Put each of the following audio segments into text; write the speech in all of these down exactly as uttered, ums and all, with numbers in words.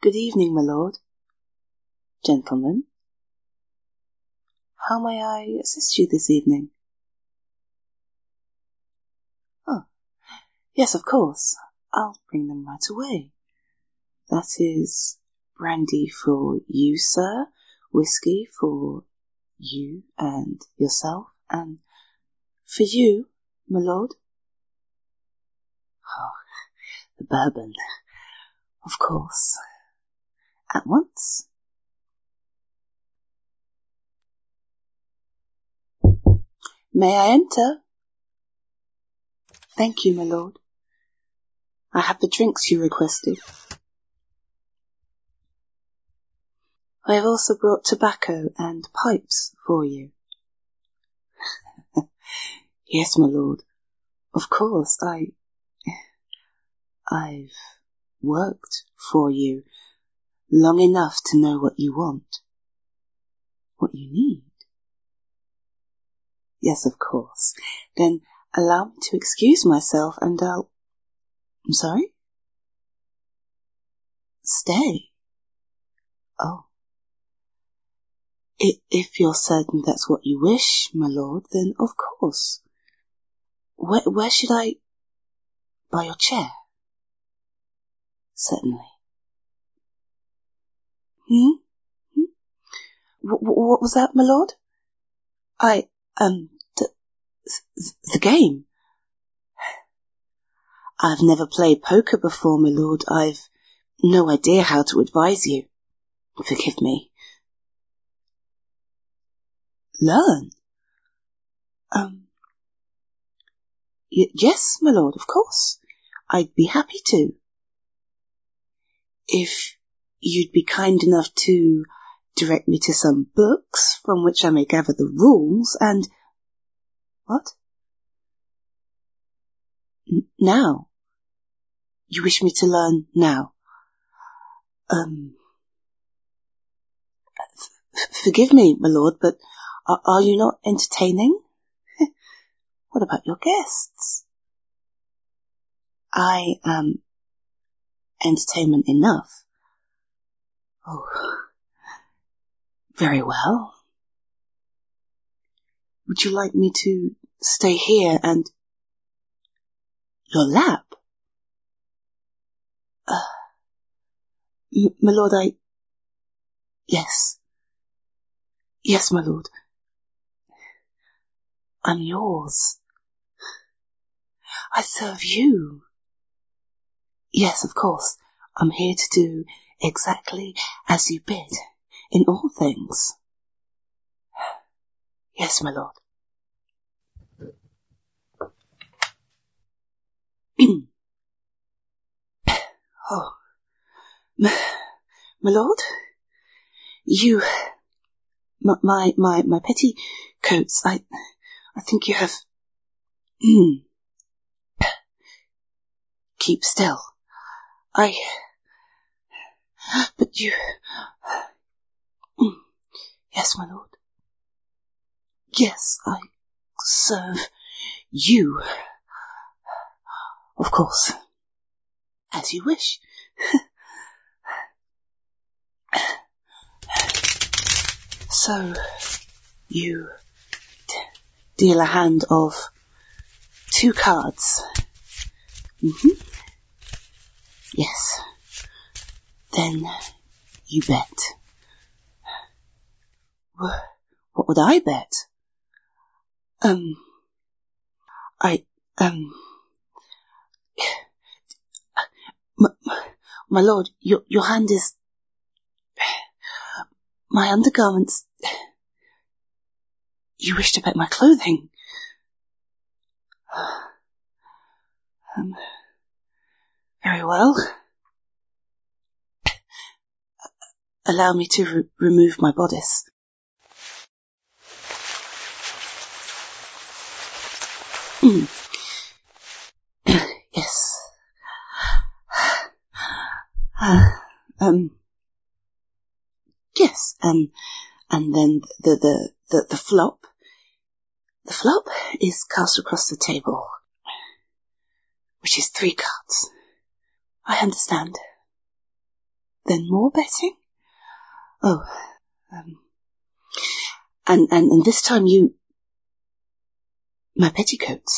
Good evening, my lord. Gentlemen. How may I assist you this evening? Oh, yes, of course. I'll bring them right away. That is brandy for you, sir, whiskey for you and yourself, and for you, my lord. Oh, the bourbon, of course. At once. May I enter? Thank you, my lord. I have the drinks you requested. I have also brought tobacco and pipes for you. Yes, my lord. Of course, I... I've worked for you long enough to know what you want. What you need. Yes, of course. Then allow me to excuse myself and I'll... I'm sorry? Stay. Oh. I, if you're certain that's what you wish, my lord, then of course. Where, where should I... By your chair? Certainly. Hmm? hmm? W- w- what was that, my lord? I, um, the, the game. I've never played poker before, my lord. I've no idea how to advise you. Forgive me. Learn? Um, y- yes, my lord, of course. I'd be happy to. If you'd be kind enough to direct me to some books from which I may gather the rules and... What? N- now? You wish me to learn now? Um... F- forgive me, my lord, but are, are you not entertaining? What about your guests? I am entertainment enough. Oh, very well. Would you like me to stay here and... Your lap? Uh, m- my lord, I... Yes. Yes, my lord. I'm yours. I serve you. Yes, of course. I'm here to do exactly as you bid in all things. Yes, my lord. Oh, my, my lord, you, my, my, my, my petticoats, I, I think you have, keep still. I, but you, yes, my lord. Yes, I serve you. Of course, as you wish. So, you d- deal a hand of two cards. Mm-hmm. Yes. Then you bet. What would I bet? Um, I, um, my, my lord, your, your hand is, my undergarments, you wish to bet my clothing. Um, very well. Allow me to re- remove my bodice. Mm. Yes. Uh, um, yes, um, and then the, the, the, the flop, the flop is cast across the table, which is three cards. I understand. Then more betting? Oh, um, and, and, and this time you... My petticoats.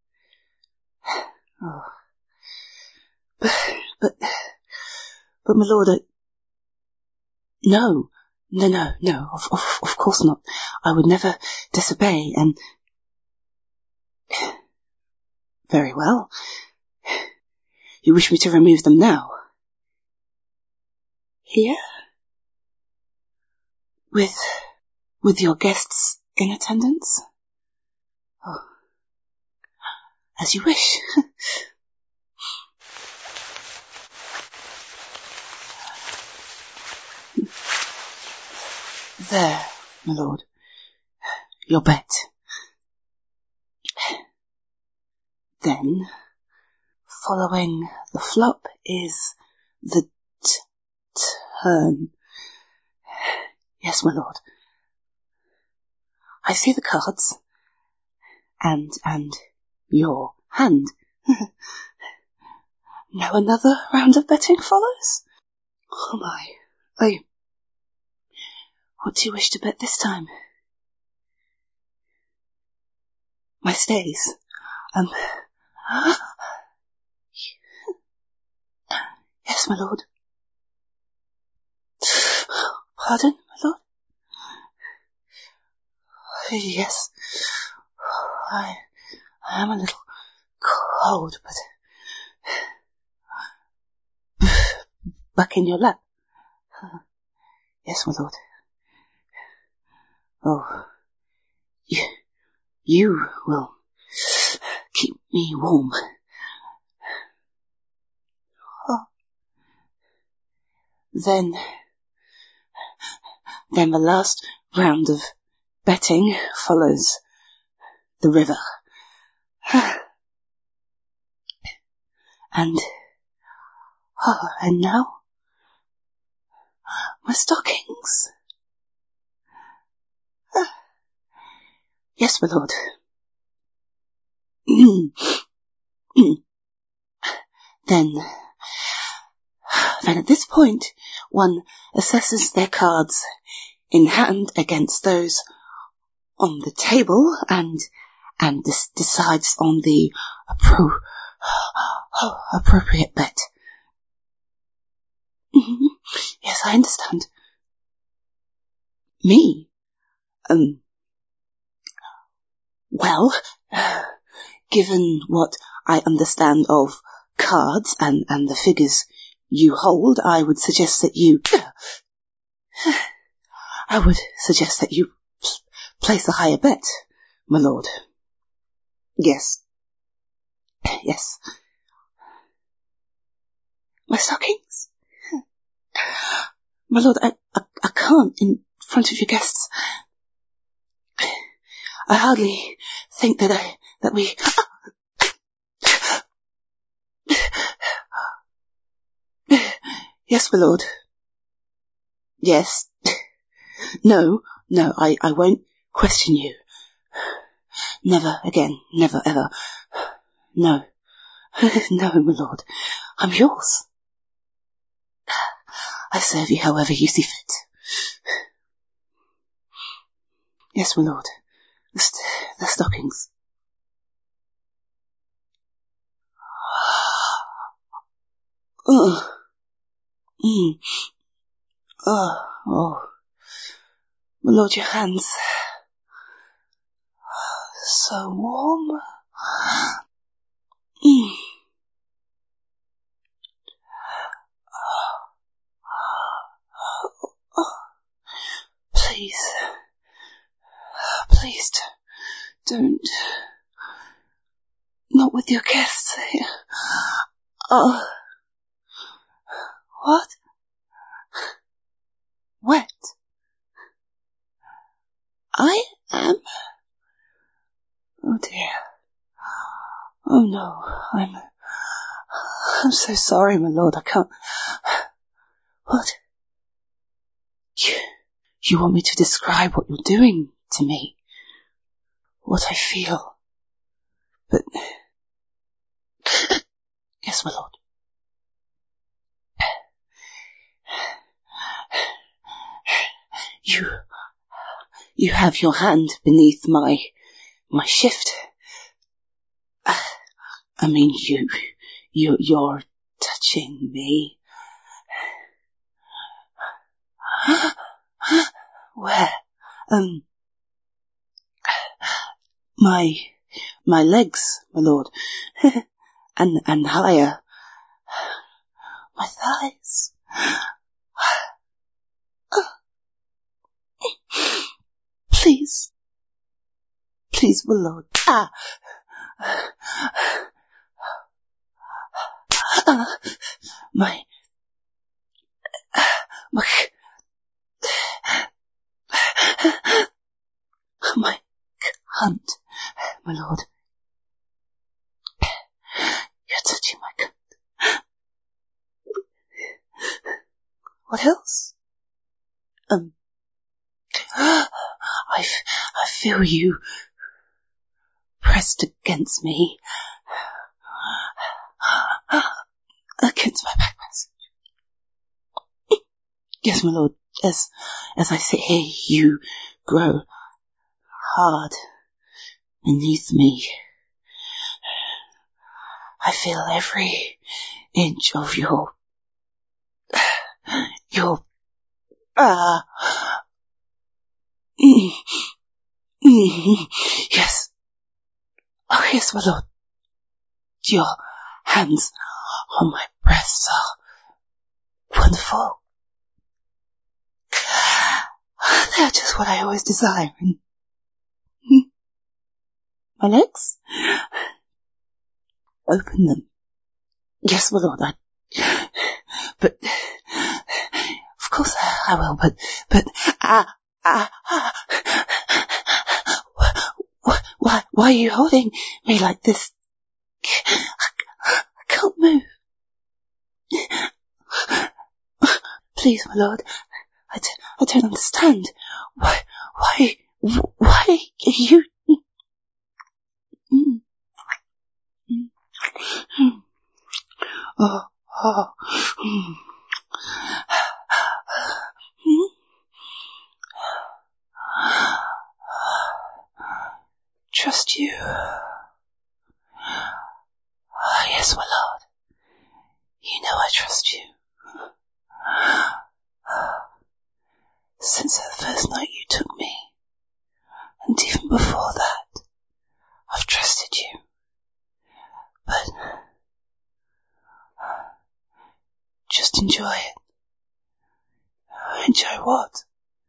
Oh. But, but, but my lord, I... No, no, no, no, of, of, of course not. I would never disobey, and... Very well. You wish me to remove them now? Here? With, with your guests in attendance? Oh, as you wish. There, my lord, your bet. Then, following the flop is the t- turn. Yes, my lord. I see the cards, and, and your hand. Now another round of betting follows? Oh my, I... What do you wish to bet this time? My stays. Um... Yes, my lord. Pardon, my lord? Yes. I, I am a little cold, but... Back in your lap? Yes, my lord. Oh, you, you will keep me warm. Oh. Then, then the last round of betting follows the river. And, oh, and now, my stockings. Yes, my lord. Then, then at this point, one assesses their cards in hand against those on the table and, and des- decides on the appro- oh, appropriate bet. Yes, I understand. Me? Um, well, uh, given what I understand of cards and, and the figures you hold, I would suggest that you... I would suggest that you place a higher bet, my lord. Yes. Yes. My stockings? My lord, I, I, I can't in front of your guests. I hardly think that I, that we... Yes, my lord. Yes. No, no, I, I won't question you. Never again, never ever. No. No, my lord. I'm yours. I serve you however you see fit. Yes, my lord. The, st- the stockings. Oh. Mm. Oh, oh. My lord, your hands. So warm. Mm. Oh. Please. Please don't. Not with your guests. Oh. What? Wet? I am? Oh dear. Oh no, I'm... I'm so sorry, my lord, I can't... What? You, you want me to describe what you're doing to me? What I feel? But... Yes, my lord. you, you have your hand beneath my, my shift. Uh, I mean, you, you, you're touching me. Where? Um, my, my legs, my lord, and, and higher. My thighs. Please. Please, my lord. Ah. Uh, my, my, my cunt, my lord. You're touching my cunt. What else? Um, I, I feel you pressed against me. Against my back passage. Yes, my lord, as, as I sit here, you grow hard beneath me. I feel every inch of your, your, ah, uh, mm, mm, yes, oh yes, my lord, your hands on my breasts are wonderful. They're just what I always desire. My legs? Open them. Yes, my lord, I, but, of course I, I will, but, but, ah, ah, ah, why, why are you holding me like this? I, I can't move. Please, my lord, I, d- I don't understand. Why, why, why are you... Mm. Mm. Mm. Oh, oh. Mm. Mm. Trust you. Oh, yes, my lord. You know I trust you. Since the first night you took me, and even before that, I've trusted you. But just enjoy it. Enjoy what?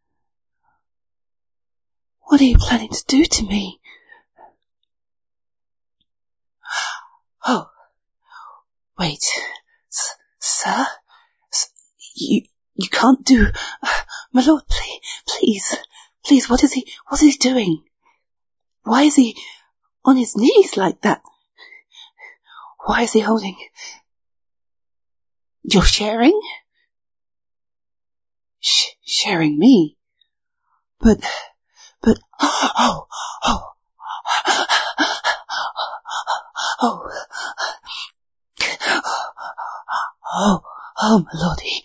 What are you planning to do to me? Oh, wait, S- sir? S- you, you can't do... Uh, my lord, please, please, please, what is he, what is he doing? Why is he on his knees like that? Why is he holding... You're sharing? Sh- sharing me? But, but, oh, oh, oh, oh, oh, my lordy.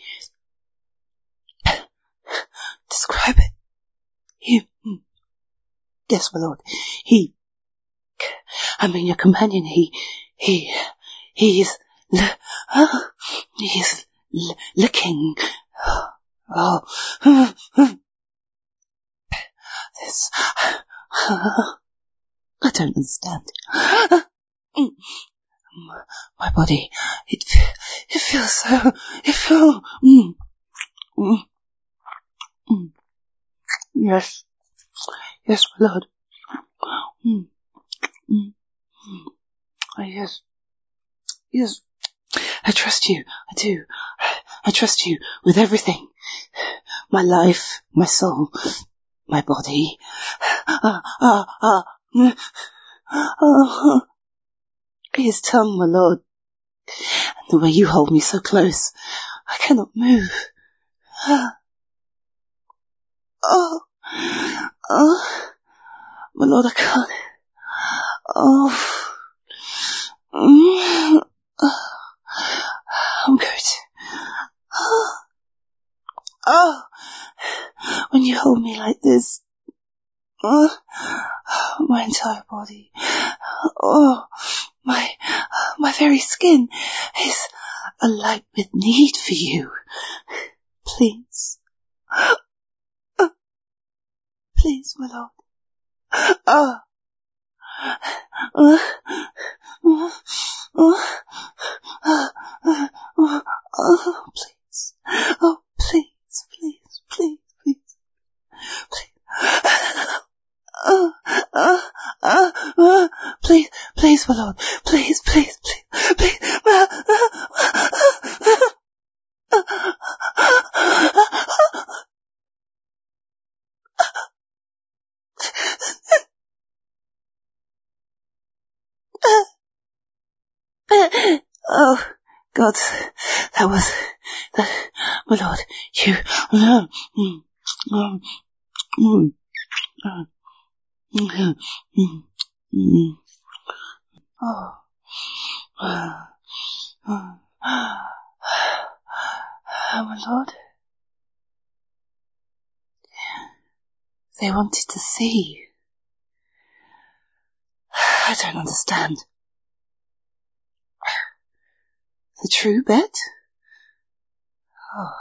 Describe it. He, yes, my lord. He, I mean your companion, he, he, he is, uh, he is l- licking. Oh, this, I don't understand. My body, it, it feels so, it feels, mm, mm, mm. Yes, yes, my lord. Mm, mm, mm. Oh, yes, yes. I trust you. I do. I trust you with everything. My life, my soul, my body. Ah, ah, ah. Oh, his tongue, my lord. And the way you hold me so close, I cannot move. Oh, oh, my lord, I can't. Oh, mm, I'm going to. Oh, oh, when you hold me like this. Uh, my entire body. Oh, my, my very skin is alight with need for you. Please. Uh, please, my lord. Oh. Uh, uh, uh, uh, uh, uh, oh, please. Oh, please, please, please, please, please. Uh, uh, uh, uh, please, please, my lord. Please, please, please, please. Uh, uh, uh, oh, God, that was, that, my lord, you, um, um, um, um, um, oh, uh, uh, my lord, they wanted to see. I don't understand. The true bet? Oh,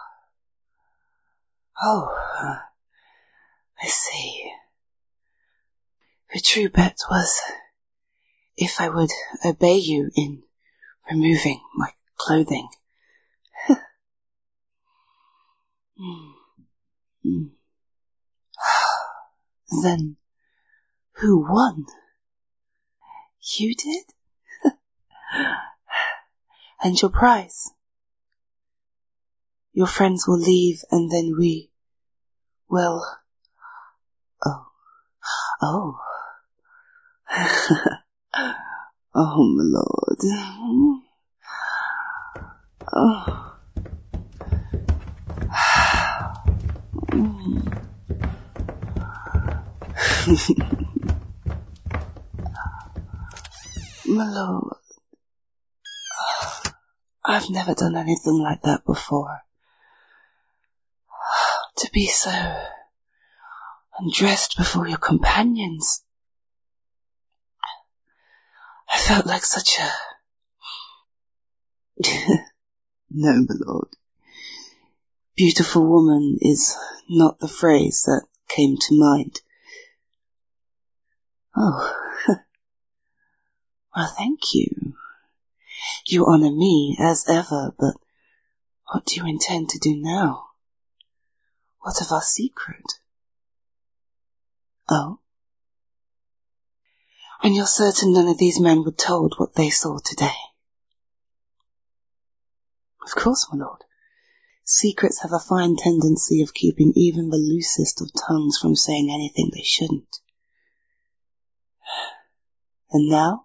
oh, uh, I see. The true bet was if I would obey you in removing my clothing. mm. Mm. Then who won? You did? And your prize? Your friends will leave and then we will... Oh. Oh. Oh, my lord. Oh. My lord. I've never done anything like that before. To be so undressed before your companions. I felt like such a... No, my lord. Beautiful woman is not the phrase that came to mind. Oh. Well, thank you. You honour me as ever, but what do you intend to do now? What of our secret? Oh? And you're certain none of these men were told what they saw today? Of course, my lord. Secrets have a fine tendency of keeping even the loosest of tongues from saying anything they shouldn't. And now?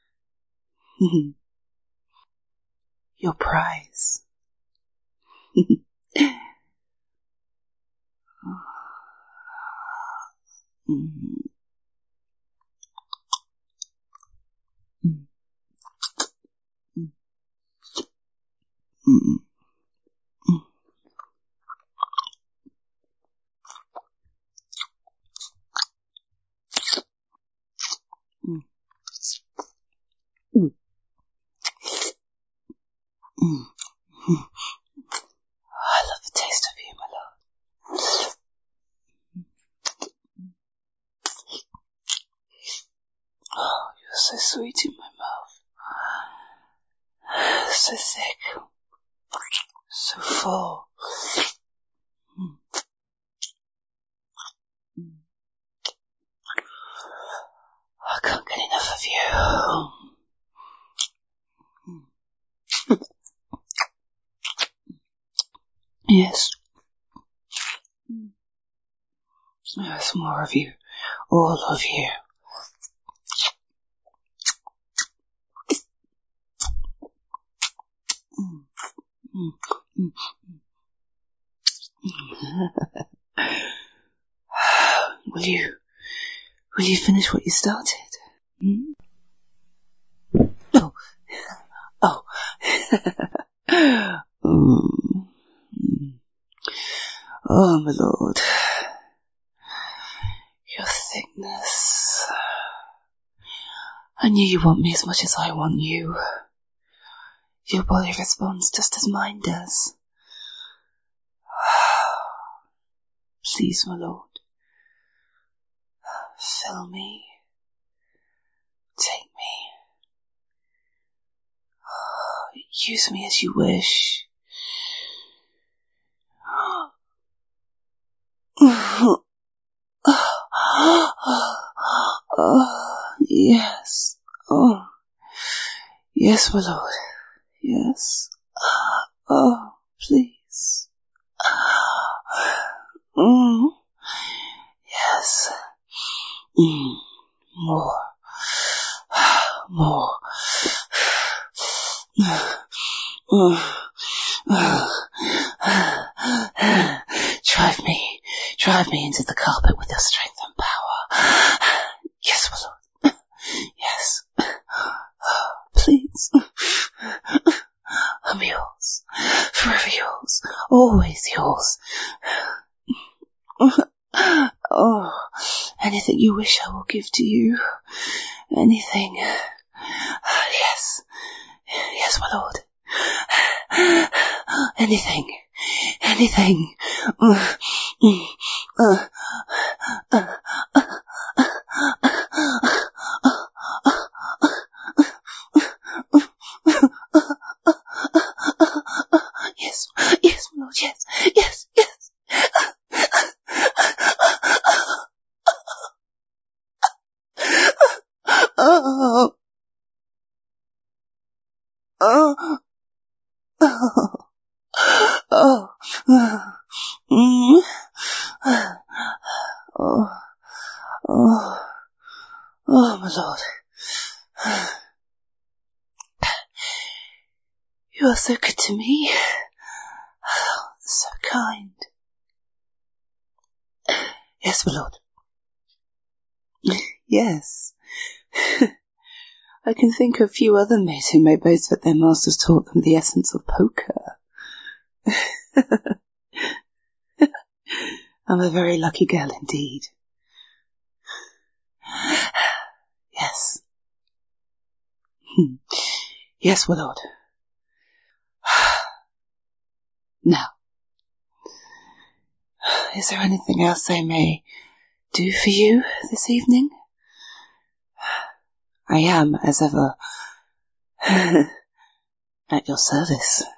Your prize. mm. Mm. Mm. Mm. Mm. Mm. Mm. Mm. I love the taste of you, my love. Oh, you're so sweet in my mouth. So thick. So full. Mm. Mm. I can't get enough of you. Mm. Yes. Mm. There's more of you. All of you. Mm. Mm. Mm. Mm. Will you, will you finish what you started? Mm? Oh. Oh. mm. Mm. Oh, my lord. I knew you want me as much as I want you. Your body responds just as mine does. Please, my lord. Fill me. Take me. Use me as you wish. Oh, yes. Oh, yes, my lord. Yes. Oh, please. Mm. Yes. Mm. More. More. Drive me, drive me into the carpet with your strength and power. Yes, my lord. Yes. Please. I'm yours. Forever yours. Always yours. Oh, anything you wish I will give to you. Anything. Yes. Yes, my lord. Anything. Anything. Uh, uh, uh, yes, yes, my lord, yes, yes, yes. Oh, oh, oh, oh, mm, oh, oh, oh, my lord. You are so good to me. So kind. Yes, my lord. Yes. I can think of few other maids who may boast that their masters taught them the essence of poker. I'm a very lucky girl indeed. Yes. Yes, my lord. Now, is there anything else I may do for you this evening? I am, as ever, at your service.